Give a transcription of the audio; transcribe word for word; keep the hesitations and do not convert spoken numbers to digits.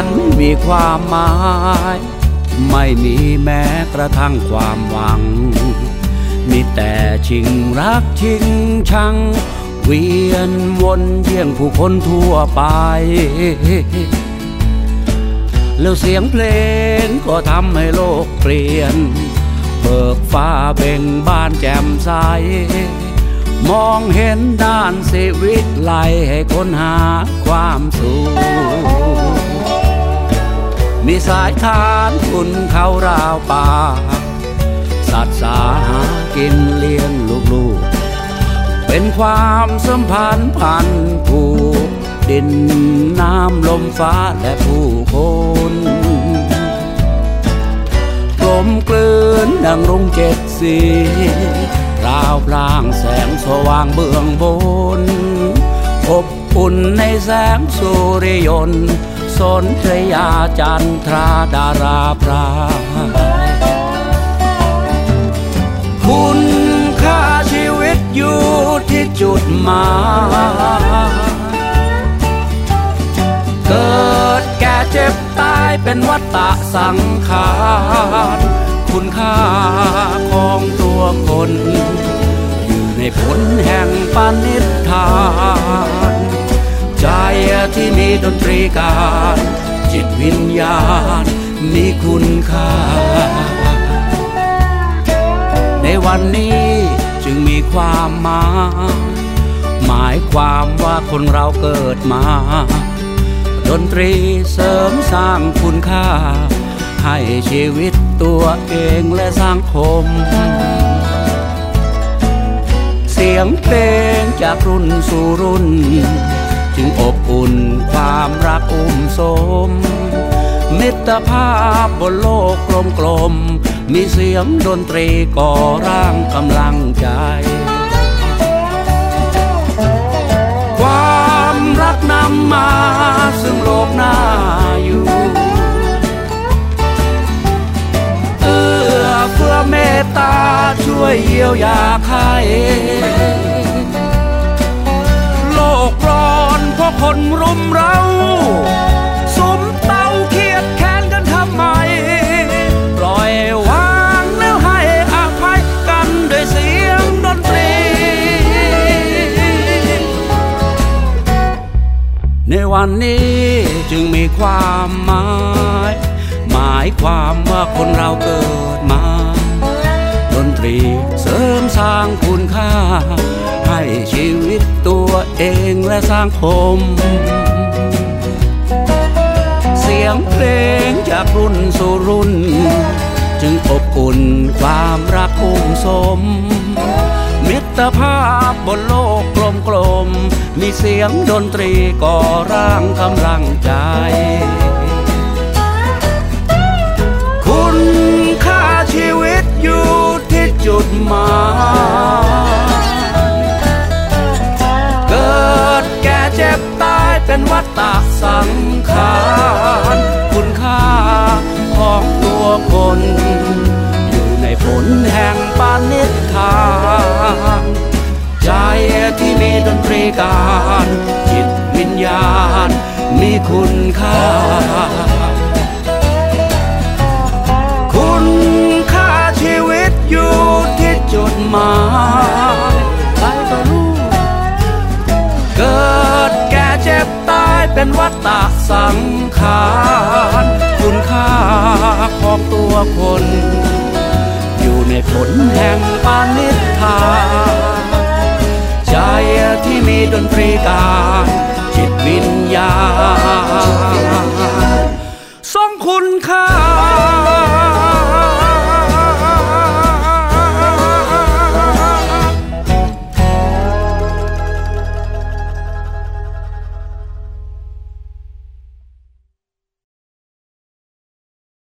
นมีความหมายไม่มีแม้กระทั่งความหวังมีแต่ชิงรักชิงชังเวียนวนเยี่ยงผู้คนทั่วไปแล้วเสียงเพลงก็ทำให้โลกเปลี่ยนเบิกฟ้าเบ่งบานแจ่มใสมองเห็นด้านชีวิตไล่ให้ค้นหาความสุขมีสายทานคุณเขาราวป่าสัตว์สาหากินเลี้ยงลูกๆเป็นความสัมพันธ์พันผูกดินน้ำลมฟ้าและผู้คนกลมกลืนดังรุ่งเจ็ดสีราวพลางแสงสว่างเบื้องบนอบอุ่นในแสงสุริยนต์สนธยาจันทราดาราพรายคุณค่าชีวิตอยู่ที่จุดหมายเกิดแก่เจ็บตายเป็นวัฏฏะสังขารคุณค่าของตัวคนอยู่ในผลแห่งปณิธานใจที่มีดนตรีการจิตวิญญาณมีคุณค่าในวันนี้จึงมีความหมายหมายความว่าคนเราเกิดมาดนตรีเสริมสร้างคุณค่าให้ชีวิตตัวเองและสังคมเสียงเพลงจากรุ่นสู่รุ่นจึงอบอุ่นความรักอุ้มสมมิตรภาพบนโลกกลมๆมีเสียงดนตรีก่อร่างกำลังใจความรักนำมาซึ่งโลกน่าอยู่เอื้อเฟื้อเมตตาช่วยเยียวยาใครโลกร้อนเพราะคนรุมเราสุมเตาเครียดแค้นกันทำไมปล่อยวางแล้วให้อภัยกันด้วยเสียงดนตรีในวันนี้จึงมีความหมายหมายความว่าคนเราเกิดมาดนตรีเสริมสร้างคุณค่าให้ชีวิตตัวเองและสังคมเสียงเพลงจากรุ่นสู่รุ่นจึงอบอุ่นความรักอุ้มสมมิตรภาพบนโลกกลมๆมีเสียงดนตรีก่อร่างกำลังใจคุณค่าชีวิตอยู่ที่จุดหมายเกิดแก่เจ็บตายเป็นวัฏฏะสังขารคุณค่าของตัวคนอยู่ในผลแห่งปณิธานใจที่มีดนตรีการจิตวิญญาณมีคุณค่าคุณค่าชีวิตอยู่ที่จุดหมายใครก็รู้เกิดแก่เจ็บตายเป็นวัฏฏะสังขารคุณค่าของตัวคนอยู่ในผลแห่งปณิธานใจที่มีดนตรีการจิตวิญญาณทรงคุณ